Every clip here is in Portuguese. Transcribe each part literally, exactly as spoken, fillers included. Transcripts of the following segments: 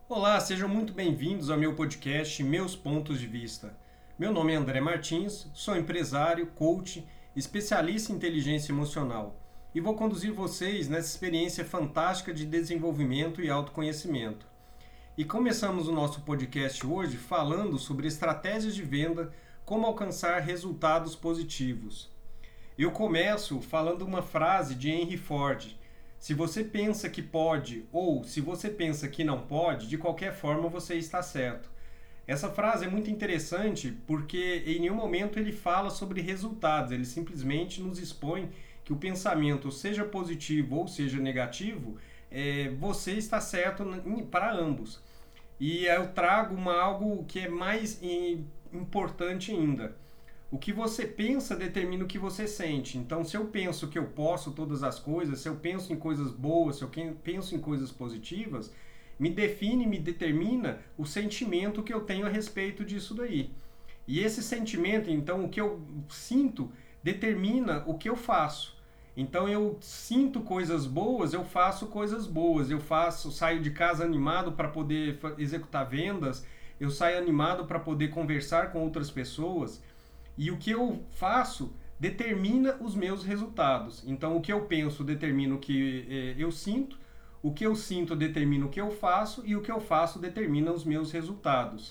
Olá, sejam muito bem-vindos ao meu podcast Meus Pontos de Vista. Meu nome é André Martins, sou empresário, coach, especialista em inteligência emocional e vou conduzir vocês nessa experiência fantástica de desenvolvimento e autoconhecimento. E começamos o nosso podcast hoje falando sobre estratégias de venda, como alcançar resultados positivos. Eu começo falando uma frase de Henry Ford. Se você pensa que pode ou se você pensa que não pode, de qualquer forma você está certo. Essa frase é muito interessante porque em nenhum momento ele fala sobre resultados, ele simplesmente nos expõe que o pensamento, seja positivo ou seja negativo, é, você está certo para ambos. E eu trago uma, algo que é mais importante ainda. O que você pensa determina o que você sente. Então, se eu penso que eu posso todas as coisas, se eu penso em coisas boas, se eu penso em coisas positivas, me define, me determina o sentimento que eu tenho a respeito disso daí. E esse sentimento, então, o que eu sinto, determina o que eu faço. Então, eu sinto coisas boas, eu faço coisas boas. Eu faço, saio de casa animado para poder executar vendas, eu saio animado para poder conversar com outras pessoas. E o que eu faço determina os meus resultados. Então, o que eu penso determina o que eh, eu sinto, o que eu sinto determina o que eu faço e o que eu faço determina os meus resultados.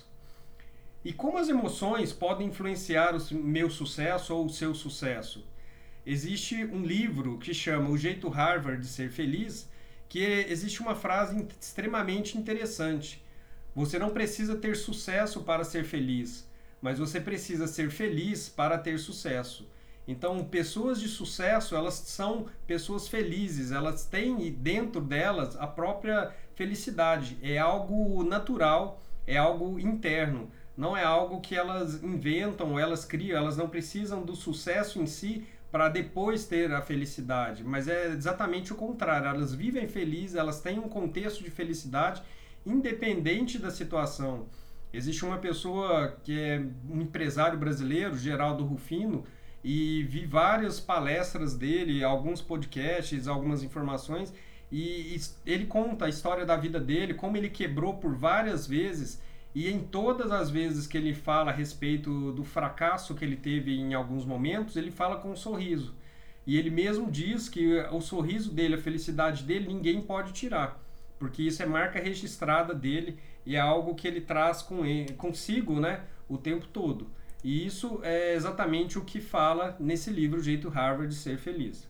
E como as emoções podem influenciar o meu sucesso ou o seu sucesso? Existe um livro que chama O Jeito Harvard de Ser Feliz, que existe uma frase extremamente interessante. Você não precisa ter sucesso para ser feliz, mas você precisa ser feliz para ter sucesso. Então, pessoas de sucesso, elas são pessoas felizes, elas têm dentro delas a própria felicidade. É algo natural, é algo interno, não é algo que elas inventam, elas criam, elas não precisam do sucesso em si para depois ter a felicidade, mas é exatamente o contrário, elas vivem felizes, elas têm um contexto de felicidade independente da situação. Existe uma pessoa que é um empresário brasileiro, Geraldo Rufino, e vi várias palestras dele, alguns podcasts, algumas informações, e ele conta a história da vida dele, como ele quebrou por várias vezes, e em todas as vezes que ele fala a respeito do fracasso que ele teve em alguns momentos, ele fala com um sorriso. E ele mesmo diz que o sorriso dele, a felicidade dele, ninguém pode tirar, porque isso é marca registrada dele e é algo que ele traz com ele, consigo, né, o tempo todo. E isso é exatamente o que fala nesse livro, O Jeito Harvard de Ser Feliz.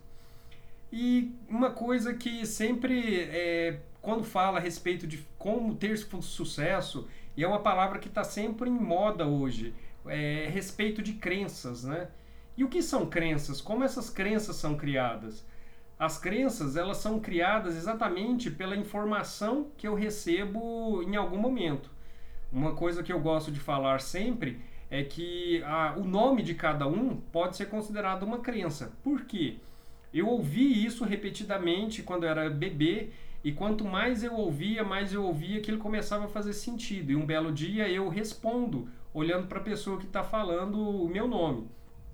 E uma coisa que sempre, é, quando fala a respeito de como ter sucesso, e é uma palavra que está sempre em moda hoje, é respeito de crenças, né? E o que são crenças? Como essas crenças são criadas? As crenças, elas são criadas exatamente pela informação que eu recebo em algum momento. Uma coisa que eu gosto de falar sempre é que a, o nome de cada um pode ser considerado uma crença. Por quê? Eu ouvi isso repetidamente quando eu era bebê, e quanto mais eu ouvia, mais eu ouvia que ele começava a fazer sentido. E um belo dia eu respondo, olhando para a pessoa que está falando o meu nome.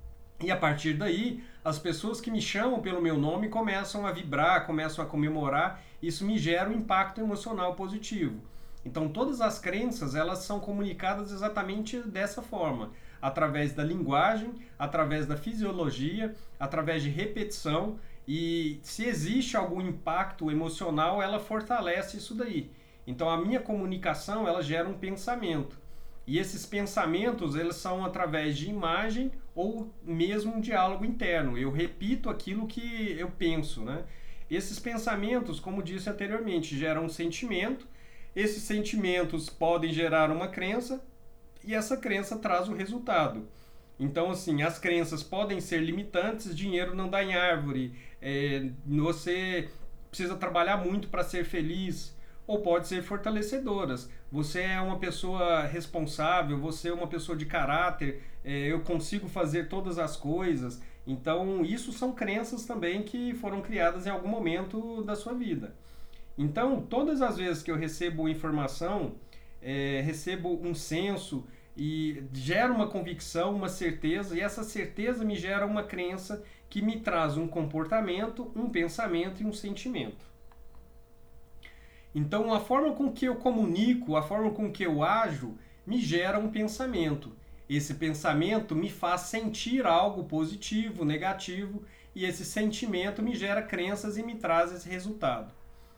E a partir daí, as pessoas que me chamam pelo meu nome começam a vibrar, começam a comemorar. Isso me gera um impacto emocional positivo. Então, todas as crenças, elas são comunicadas exatamente dessa forma, através da linguagem, através da fisiologia, através de repetição. E se existe algum impacto emocional, ela fortalece isso daí. Então, a minha comunicação, ela gera um pensamento. E esses pensamentos, eles são através de imagem ou mesmo um diálogo interno. Eu repito aquilo que eu penso, né? Esses pensamentos, como disse anteriormente, geram um sentimento. Esses sentimentos podem gerar uma crença e essa crença traz o resultado. Então, assim, as crenças podem ser limitantes, dinheiro não dá em árvore, é, você precisa trabalhar muito para ser feliz, ou pode ser fortalecedoras. Você é uma pessoa responsável, você é uma pessoa de caráter, é, eu consigo fazer todas as coisas. Então, isso são crenças também que foram criadas em algum momento da sua vida. Então, todas as vezes que eu recebo informação, é, recebo um senso e gera uma convicção, uma certeza, e essa certeza me gera uma crença que me traz um comportamento, um pensamento e um sentimento. Então, a forma com que eu comunico, a forma com que eu ajo, me gera um pensamento. Esse pensamento me faz sentir algo positivo, negativo, e esse sentimento me gera crenças e me traz esse resultado.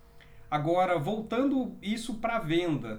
Agora, voltando isso para a venda,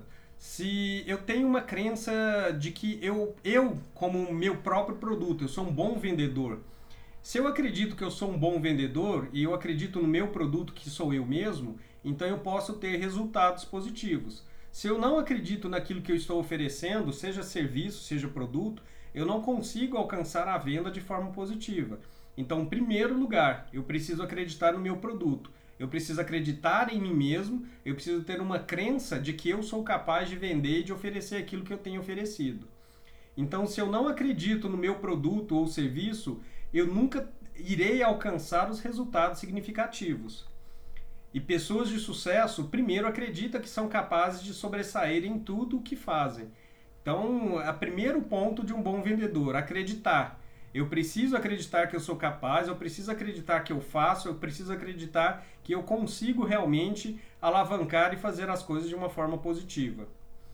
se eu tenho uma crença de que eu, eu, como meu próprio produto, eu sou um bom vendedor, se eu acredito que eu sou um bom vendedor e eu acredito no meu produto, que sou eu mesmo, então eu posso ter resultados positivos. Se eu não acredito naquilo que eu estou oferecendo, seja serviço, seja produto, eu não consigo alcançar a venda de forma positiva. Então, em primeiro lugar, eu preciso acreditar no meu produto. Eu preciso acreditar em mim mesmo, eu preciso ter uma crença de que eu sou capaz de vender e de oferecer aquilo que eu tenho oferecido. Então, se eu não acredito no meu produto ou serviço, eu nunca irei alcançar os resultados significativos. E pessoas de sucesso, primeiro, acreditam que são capazes de sobressair em tudo o que fazem. Então, o primeiro ponto de um bom vendedor, acreditar. Eu preciso acreditar que eu sou capaz, eu preciso acreditar que eu faço, eu preciso acreditar que eu consigo realmente alavancar e fazer as coisas de uma forma positiva.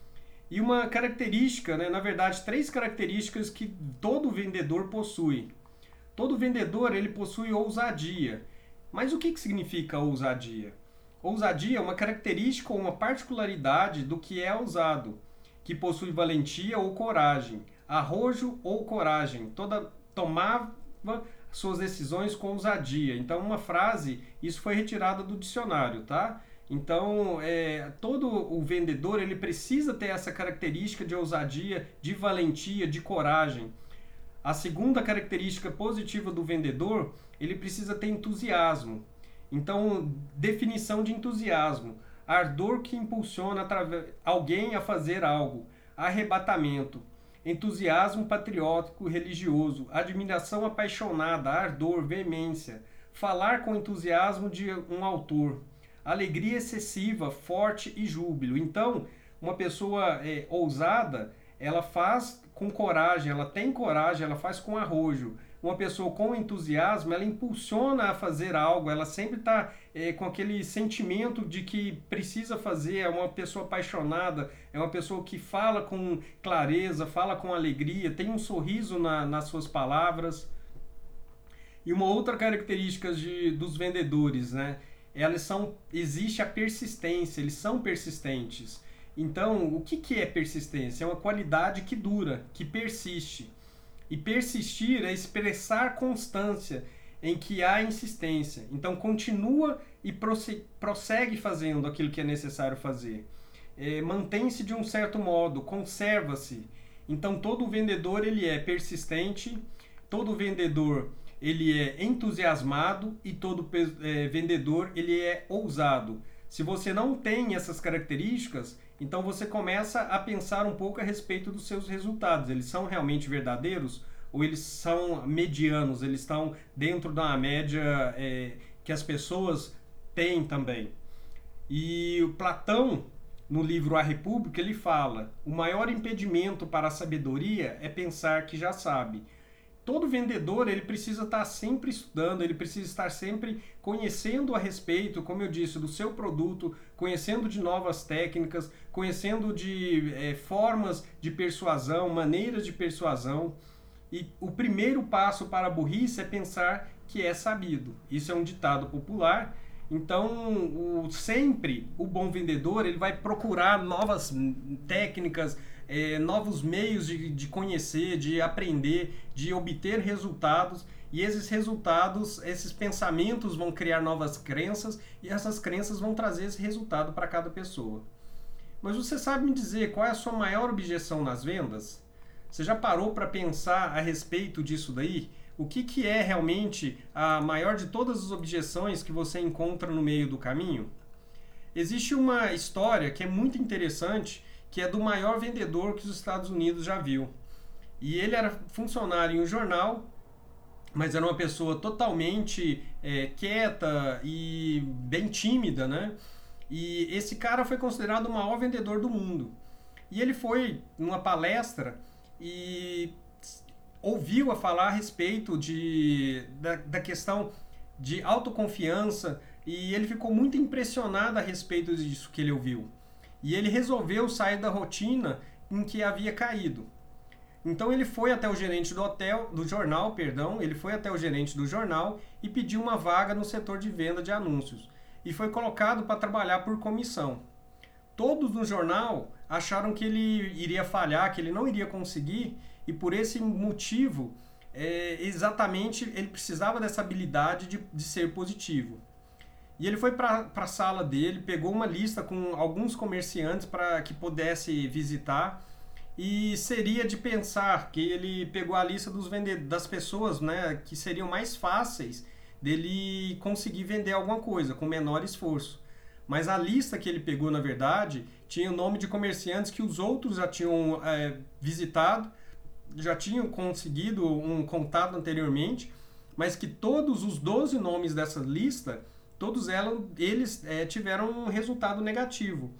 E uma característica, né, na verdade, três características que todo vendedor possui. Todo vendedor ele possui ousadia. Mas o que, que significa ousadia? Ousadia é uma característica ou uma particularidade do que é ousado, que possui valentia ou coragem, arrojo ou coragem, toda tomava suas decisões com ousadia. Então, uma frase, isso foi retirado do dicionário, tá? Então, é, todo o vendedor ele precisa ter essa característica de ousadia, de valentia, de coragem. A segunda característica positiva do vendedor, ele precisa ter entusiasmo. Então, definição de entusiasmo: ardor que impulsiona alguém a fazer algo, arrebatamento, entusiasmo patriótico religioso, admiração apaixonada, ardor, veemência, falar com entusiasmo de um autor, alegria excessiva, forte e júbilo. Então, uma pessoa é, ousada, ela faz com coragem, ela tem coragem, ela faz com arrojo. Uma pessoa com entusiasmo, ela impulsiona a fazer algo, ela sempre está é, com aquele sentimento de que precisa fazer, é uma pessoa apaixonada, é uma pessoa que fala com clareza, fala com alegria, tem um sorriso na, nas suas palavras. E uma outra característica de, dos vendedores, né? Elas são, existe a persistência, eles são persistentes. Então, o que, que é persistência? É uma qualidade que dura, que persiste. E persistir é expressar constância em que há insistência. Então, continua e prossegue fazendo aquilo que é necessário fazer. É, mantém-se de um certo modo, conserva-se. Então, todo vendedor ele é persistente, todo vendedor ele é entusiasmado e todo é, vendedor ele é ousado. Se você não tem essas características, então você começa a pensar um pouco a respeito dos seus resultados. Eles são realmente verdadeiros ou eles são medianos? Eles estão dentro da média é, que as pessoas têm também. E o Platão, no livro A República, ele fala: o maior impedimento para a sabedoria é pensar que já sabe. Todo vendedor ele precisa estar sempre estudando, ele precisa estar sempre conhecendo a respeito, como eu disse, do seu produto, conhecendo de novas técnicas, conhecendo de é, formas de persuasão, maneiras de persuasão. E o primeiro passo para a burrice é pensar que é sabido. Isso é um ditado popular. Então, o, sempre o bom vendedor ele vai procurar novas técnicas, É, novos meios de, de conhecer, de aprender, de obter resultados, e esses resultados, esses pensamentos vão criar novas crenças e essas crenças vão trazer esse resultado para cada pessoa. Mas você sabe me dizer qual é a sua maior objeção nas vendas? Você já parou para pensar a respeito disso daí? O que, que é realmente a maior de todas as objeções que você encontra no meio do caminho? Existe uma história que é muito interessante, que é do maior vendedor que os Estados Unidos já viu. E ele era funcionário em um jornal, mas era uma pessoa totalmente é, quieta e bem tímida, né? E esse cara foi considerado o maior vendedor do mundo. E ele foi numa palestra e ouviu a falar a respeito de, da, da questão de autoconfiança, e ele ficou muito impressionado a respeito disso que ele ouviu. E ele resolveu sair da rotina em que havia caído. Então ele foi até o gerente do hotel, do jornal, perdão, ele foi até o gerente do jornal e pediu uma vaga no setor de venda de anúncios. E foi colocado para trabalhar por comissão. Todos no jornal acharam que ele iria falhar, que ele não iria conseguir, e por esse motivo, é, exatamente, ele precisava dessa habilidade de, de ser positivo. E ele foi para a sala dele, pegou uma lista com alguns comerciantes para que pudesse visitar, e seria de pensar que ele pegou a lista dos vendedores, das pessoas, né, que seriam mais fáceis dele conseguir vender alguma coisa com menor esforço. Mas a lista que ele pegou, na verdade, tinha o nome de comerciantes que os outros já tinham é, visitado, já tinham conseguido um contato anteriormente, mas que todos os doze nomes dessa lista, todos elas, eles é, tiveram um resultado negativo.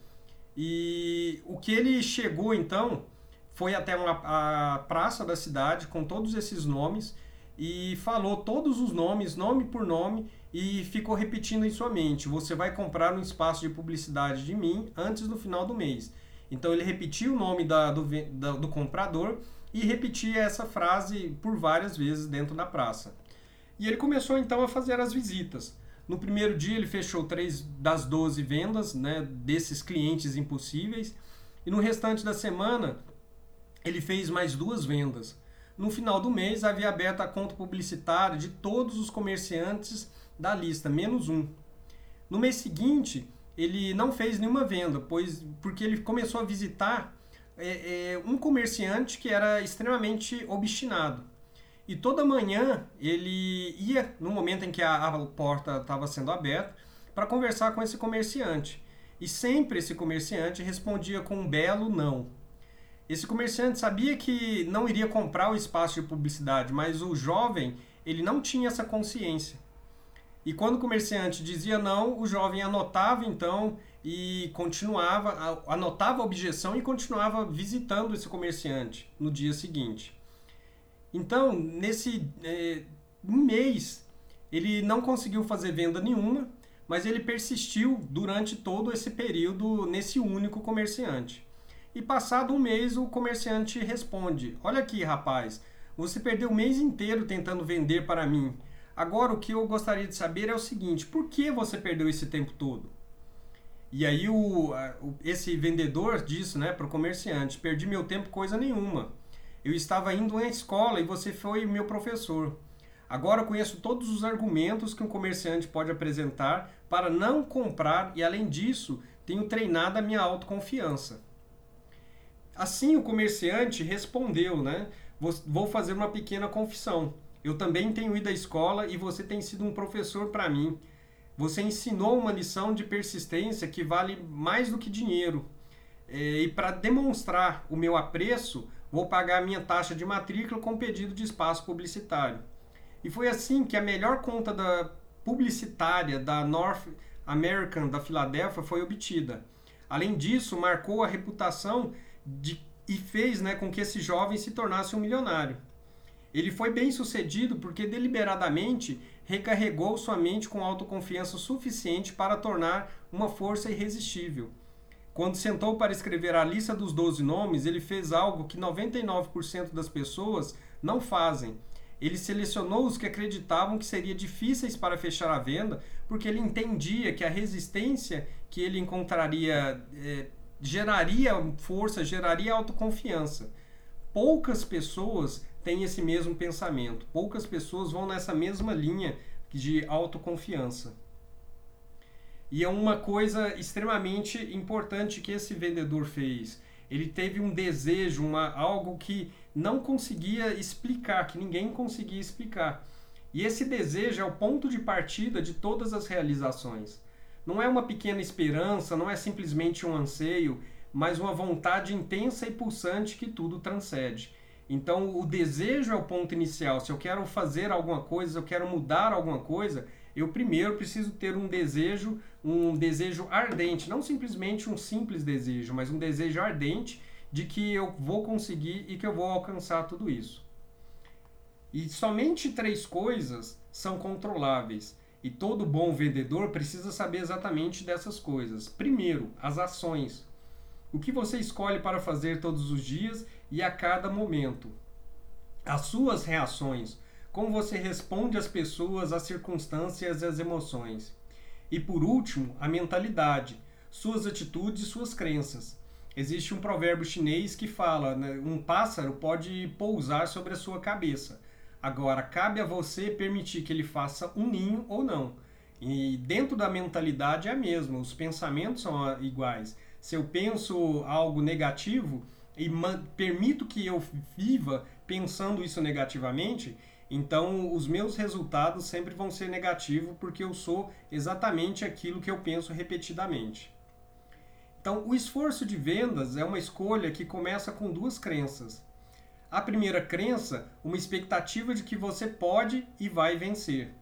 E o que ele chegou, então, foi até uma, a praça da cidade com todos esses nomes e falou todos os nomes, nome por nome, e ficou repetindo em sua mente: você vai comprar um espaço de publicidade de mim antes do final do mês. Então ele repetiu o nome da, do, da, do comprador e repetia essa frase por várias vezes dentro da praça. E ele começou então a fazer as visitas. No primeiro dia ele fechou três das doze vendas, né, desses clientes impossíveis, e no restante da semana ele fez mais duas vendas. No final do mês havia aberto a conta publicitária de todos os comerciantes da lista, menos um. No mês seguinte, ele não fez nenhuma venda, pois porque ele começou a visitar é, é, um comerciante que era extremamente obstinado. E toda manhã ele ia, no momento em que a, a porta estava sendo aberta, para conversar com esse comerciante. E sempre esse comerciante respondia com um belo não. Esse comerciante sabia que não iria comprar o espaço de publicidade, mas o jovem, ele não tinha essa consciência. E quando o comerciante dizia não, o jovem anotava então e continuava, anotava a objeção e continuava visitando esse comerciante no dia seguinte. Então, nesse é, um mês, ele não conseguiu fazer venda nenhuma, mas ele persistiu durante todo esse período nesse único comerciante. E passado um mês, o comerciante responde: olha aqui, rapaz, você perdeu o mês inteiro tentando vender para mim. Agora, o que eu gostaria de saber é o seguinte: por que você perdeu esse tempo todo? E aí o, esse vendedor disse, né, para o comerciante: perdi meu tempo coisa nenhuma. Eu estava indo à escola e você foi meu professor. Agora eu conheço todos os argumentos que um comerciante pode apresentar para não comprar e, além disso, tenho treinado a minha autoconfiança. Assim o comerciante respondeu, né? Vou fazer uma pequena confissão. Eu também tenho ido à escola e você tem sido um professor para mim. Você ensinou uma lição de persistência que vale mais do que dinheiro. E para demonstrar o meu apreço, vou pagar a minha taxa de matrícula com pedido de espaço publicitário. E foi assim que a melhor conta da publicitária da North American da Filadélfia foi obtida. Além disso, marcou a reputação de, e fez, né, com que esse jovem se tornasse um milionário. Ele foi bem sucedido porque deliberadamente recarregou sua mente com autoconfiança suficiente para tornar uma força irresistível. Quando sentou para escrever a lista dos doze nomes, ele fez algo que noventa e nove por cento das pessoas não fazem. Ele selecionou os que acreditavam que seriam difíceis para fechar a venda, porque ele entendia que a resistência que ele encontraria eh, geraria força, geraria autoconfiança. Poucas pessoas têm esse mesmo pensamento, poucas pessoas vão nessa mesma linha de autoconfiança. E é uma coisa extremamente importante que esse vendedor fez. Ele teve um desejo, uma, algo que não conseguia explicar, que ninguém conseguia explicar. E esse desejo é o ponto de partida de todas as realizações. Não é uma pequena esperança, não é simplesmente um anseio, mas uma vontade intensa e pulsante que tudo transcende. Então, o desejo é o ponto inicial. Se eu quero fazer alguma coisa, se eu quero mudar alguma coisa, eu primeiro preciso ter um desejo, um desejo ardente, não simplesmente um simples desejo, mas um desejo ardente de que eu vou conseguir e que eu vou alcançar tudo isso. E somente três coisas são controláveis. E todo bom vendedor precisa saber exatamente dessas coisas. Primeiro, as ações. O que você escolhe para fazer todos os dias e a cada momento. As suas reações. Como você responde às pessoas, às circunstâncias e às emoções. E por último, a mentalidade. Suas atitudes e suas crenças. Existe um provérbio chinês que fala, né, um pássaro pode pousar sobre a sua cabeça. Agora, cabe a você permitir que ele faça um ninho ou não. E dentro da mentalidade é a mesma, os pensamentos são iguais. Se eu penso algo negativo e permito que eu viva pensando isso negativamente, então os meus resultados sempre vão ser negativos porque eu sou exatamente aquilo que eu penso repetidamente. Então, o esforço de vendas é uma escolha que começa com duas crenças. A primeira crença, uma expectativa de que você pode e vai vencer.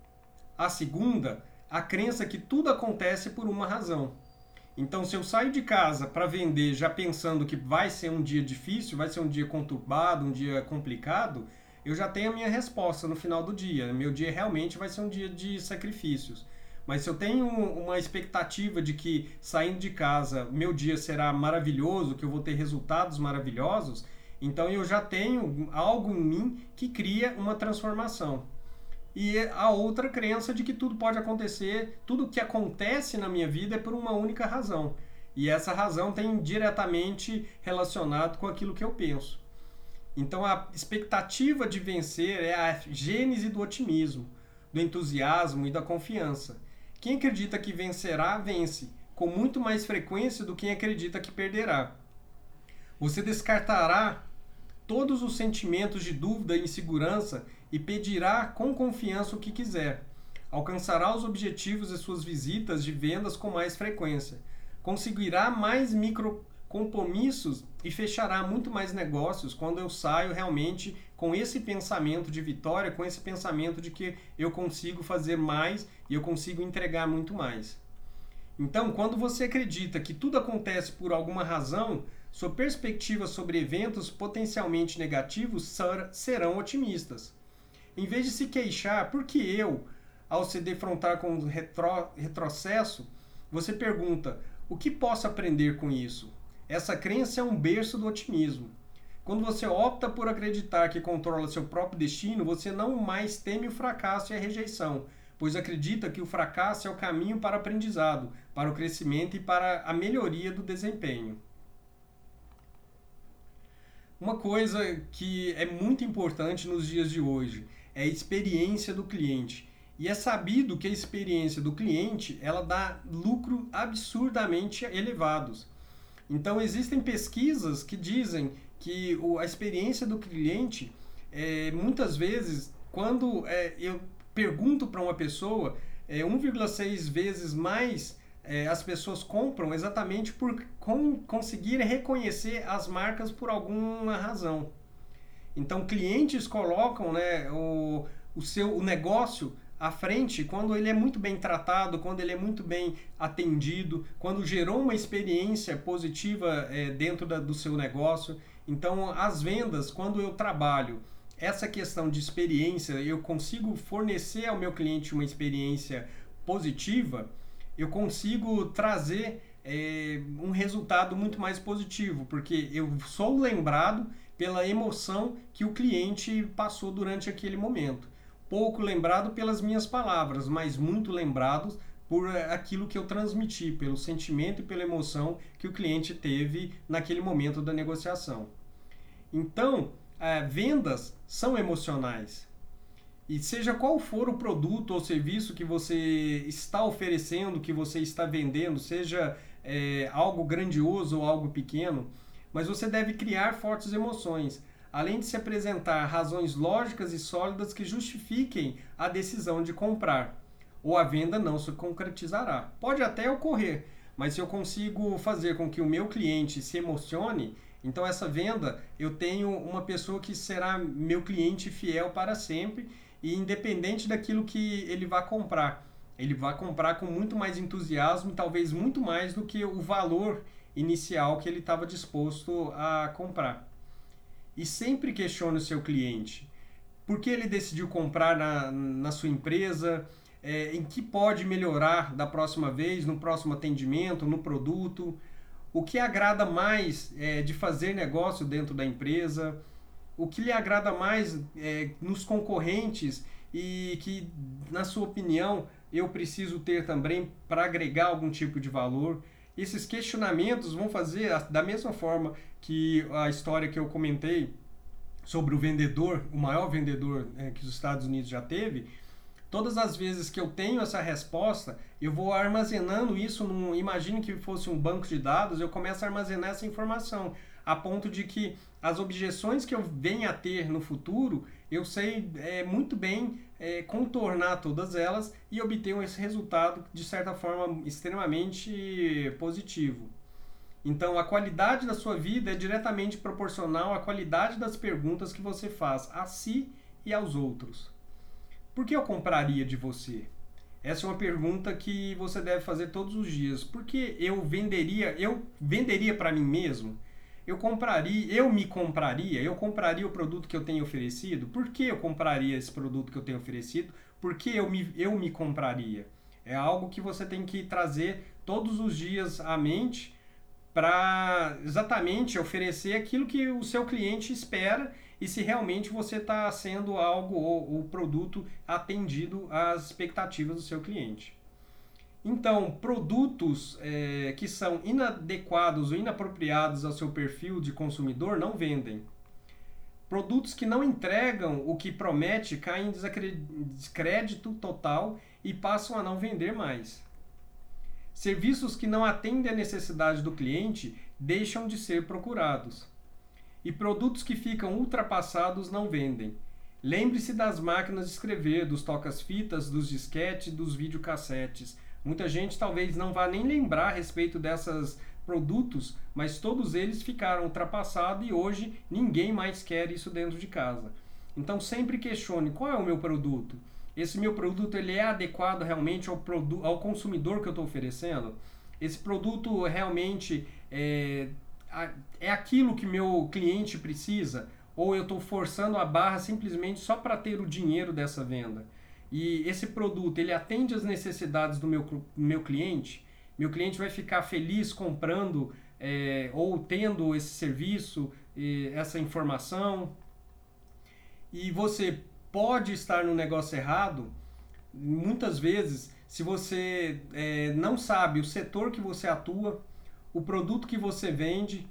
A segunda, a crença que tudo acontece por uma razão. Então, se eu saio de casa para vender já pensando que vai ser um dia difícil, vai ser um dia conturbado, um dia complicado, eu já tenho a minha resposta no final do dia. Meu dia realmente vai ser um dia de sacrifícios. Mas se eu tenho uma expectativa de que saindo de casa meu dia será maravilhoso, que eu vou ter resultados maravilhosos, então eu já tenho algo em mim que cria uma transformação. E a outra crença de que tudo pode acontecer, tudo que acontece na minha vida é por uma única razão. E essa razão tem diretamente relacionado com aquilo que eu penso. Então a expectativa de vencer é a gênese do otimismo, do entusiasmo e da confiança. Quem acredita que vencerá, vence, com muito mais frequência do que quem acredita que perderá. Você descartará todos os sentimentos de dúvida e insegurança e pedirá com confiança o que quiser. Alcançará os objetivos e suas visitas de vendas com mais frequência. Conseguirá mais micro compromissos e fechará muito mais negócios quando eu saio realmente com esse pensamento de vitória, com esse pensamento de que eu consigo fazer mais e eu consigo entregar muito mais. Então, quando você acredita que tudo acontece por alguma razão, sua perspectiva sobre eventos potencialmente negativos serão otimistas. Em vez de se queixar, por que eu, ao se defrontar com o retro, retrocesso, você pergunta, o que posso aprender com isso? Essa crença é um berço do otimismo. Quando você opta por acreditar que controla seu próprio destino, você não mais teme o fracasso e a rejeição, pois acredita que o fracasso é o caminho para o aprendizado, para o crescimento e para a melhoria do desempenho. Uma coisa que é muito importante nos dias de hoje é a experiência do cliente. E é sabido que a experiência do cliente ela dá lucro absurdamente elevados. Então existem pesquisas que dizem que a experiência do cliente, é, muitas vezes, quando é, eu pergunto para uma pessoa, é, um vírgula seis vezes mais é, as pessoas compram exatamente por com, conseguir reconhecer as marcas por alguma razão. Então clientes colocam, né, o, o seu o negócio à frente quando ele é muito bem tratado, quando ele é muito bem atendido, quando gerou uma experiência positiva é, dentro da, do seu negócio. Então, as vendas, quando eu trabalho essa questão de experiência, eu consigo fornecer ao meu cliente uma experiência positiva, eu consigo trazer é, um resultado muito mais positivo, porque eu sou lembrado pela emoção que o cliente passou durante aquele momento. Pouco lembrado pelas minhas palavras, mas muito lembrado por aquilo que eu transmiti, pelo sentimento e pela emoção que o cliente teve naquele momento da negociação. Então, é, vendas são emocionais. E seja qual for o produto ou serviço que você está oferecendo, que você está vendendo, seja é, algo grandioso ou algo pequeno, mas você deve criar fortes emoções, além de se apresentar razões lógicas e sólidas que justifiquem a decisão de comprar, ou a venda não se concretizará. Pode até ocorrer, mas se eu consigo fazer com que o meu cliente se emocione, então essa venda eu tenho uma pessoa que será meu cliente fiel para sempre e independente daquilo que ele vai comprar. Ele vai comprar com muito mais entusiasmo, talvez muito mais do que o valor inicial que ele estava disposto a comprar. E sempre questione o seu cliente. Por que ele decidiu comprar na, na sua empresa? é, em que pode melhorar da próxima vez, no próximo atendimento, no produto, o que agrada mais é, de fazer negócio dentro da empresa, o que lhe agrada mais é, nos concorrentes e que, na sua opinião, eu preciso ter também para agregar algum tipo de valor. Esses questionamentos vão fazer da mesma forma que a história que eu comentei sobre o vendedor, o maior vendedor é, que os Estados Unidos já teve. Todas as vezes que eu tenho essa resposta, eu vou armazenando isso, num, imagine que fosse um banco de dados, eu começo a armazenar essa informação, a ponto de que as objeções que eu venha a ter no futuro, eu sei é, muito bem é, contornar todas elas e obter esse resultado, de certa forma, extremamente positivo. Então, a qualidade da sua vida é diretamente proporcional à qualidade das perguntas que você faz a si e aos outros. Por que eu compraria de você? Essa é uma pergunta que você deve fazer todos os dias. Por que eu venderia, eu venderia para mim mesmo? Eu compraria, eu me compraria, eu compraria o produto que eu tenho oferecido? Por que eu compraria esse produto que eu tenho oferecido? Por que eu me, eu me compraria? É algo que você tem que trazer todos os dias à mente para exatamente oferecer aquilo que o seu cliente espera e se realmente você está sendo algo ou o produto atendido às expectativas do seu cliente. Então, produtos é, que são inadequados ou inapropriados ao seu perfil de consumidor não vendem. Produtos que não entregam o que promete caem em descrédito total e passam a não vender mais. Serviços que não atendem à necessidade do cliente deixam de ser procurados. E produtos que ficam ultrapassados não vendem. Lembre-se das máquinas de escrever, dos tocas-fitas, dos disquetes, dos videocassetes. Muita gente talvez não vá nem lembrar a respeito desses produtos, mas todos eles ficaram ultrapassados e hoje ninguém mais quer isso dentro de casa. Então sempre questione qual é o meu produto. Esse meu produto ele é adequado realmente ao, produ- ao consumidor que eu estou oferecendo? Esse produto realmente é, é aquilo que meu cliente precisa? Ou eu estou forçando a barra simplesmente só para ter o dinheiro dessa venda? E esse produto ele atende às necessidades do meu, do meu cliente? Meu cliente vai ficar feliz comprando é, ou tendo esse serviço, essa informação? E você pode estar no negócio errado, muitas vezes, se você é, não sabe o setor que você atua, o produto que você vende.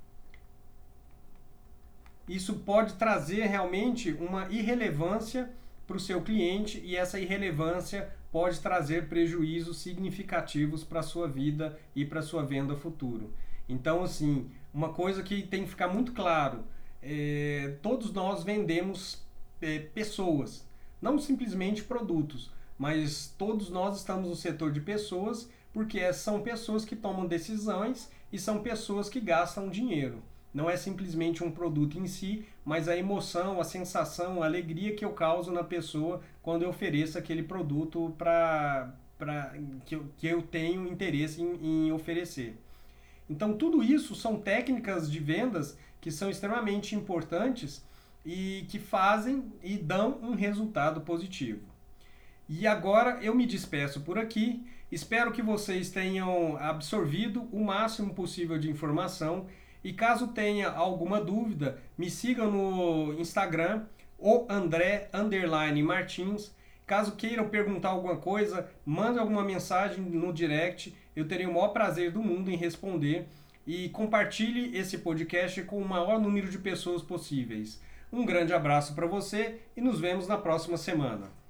Isso pode trazer realmente uma irrelevância para o seu cliente e essa irrelevância pode trazer prejuízos significativos para a sua vida e para a sua venda futuro. Então, assim, uma coisa que tem que ficar muito claro, é, todos nós vendemos é, pessoas, não simplesmente produtos, mas todos nós estamos no setor de pessoas porque são pessoas que tomam decisões e são pessoas que gastam dinheiro. Não é simplesmente um produto em si, mas a emoção, a sensação, a alegria que eu causo na pessoa quando eu ofereço aquele produto pra, pra, que, eu, que eu tenho interesse em, em oferecer. Então, tudo isso são técnicas de vendas que são extremamente importantes e que fazem e dão um resultado positivo. E agora eu me despeço por aqui. Espero que vocês tenham absorvido o máximo possível de informação. E caso tenha alguma dúvida, me sigam no Instagram, o André underline Martins. Caso queiram perguntar alguma coisa, mande alguma mensagem no direct. Eu terei o maior prazer do mundo em responder. E compartilhe esse podcast com o maior número de pessoas possíveis. Um grande abraço para você e nos vemos na próxima semana.